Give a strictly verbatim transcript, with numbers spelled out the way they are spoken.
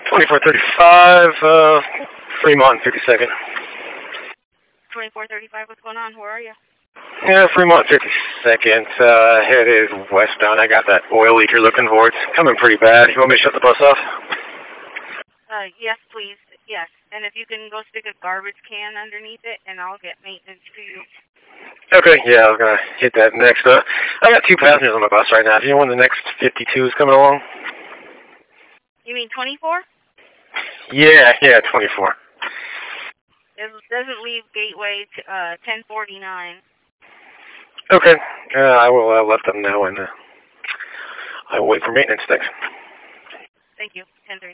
twenty-four thirty-five, uh, Fremont, fifty-second. twenty-four thirty-five, what's going on? Where are you? Yeah, Fremont, fifty-second, uh, headed westbound. I got that oil leak you're looking for. It's coming pretty bad. You want me to shut the bus off? Uh, yes, please. Yes. And if you can go stick a garbage can underneath it, and I'll get maintenance to you. Okay, yeah, I was going to hit that next. Uh, I got two passengers on the bus right now. Do you know when the next fifty-two is coming along? You mean twenty-four? Yeah, yeah, twenty-four. It doesn't leave Gateway to, uh, ten forty-nine. Okay, uh, I will uh, let them know, and uh, I will wait for maintenance. Thanks. Thank you. ten thirty.